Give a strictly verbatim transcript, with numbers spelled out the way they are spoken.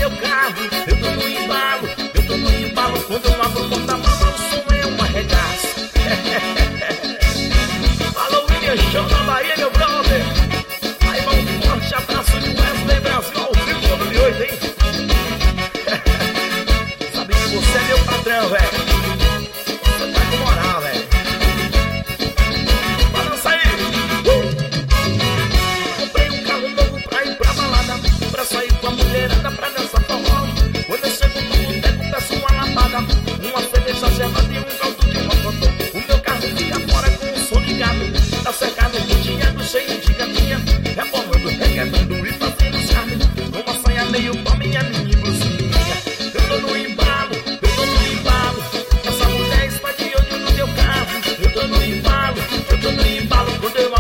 meu carro, eu tô no embalo, eu tô no embalo. Quando eu abro o porta-malas, o som é um arregaço. Alô, William Show da Bahia, meu brother. Aí vai um forte abraço de Wesley Brasil ao vivo todo de hoje, hein? Sabe que você é meu patrão, velho. Você tá com moral, velho. Balança aí. Uh! Comprei um carro novo pra ir pra balada, pra sair com a mulherada pra dançar forró. Quando eu chego no boteco, peço uma lapada, uma cerveja gelada e um caldo de mocotó. O meu carro fica fora com o som ligado, tá cercado de dinheiro cheio de gatinha, rebolando, requebrando e fazendo charme, com uma saia meio pra minha mini blusinha. Eu tô no embalo, eu tô no embalo, essa mulher está de olho no meu carro. Eu tô no embalo, eu tô no embalo, quando eu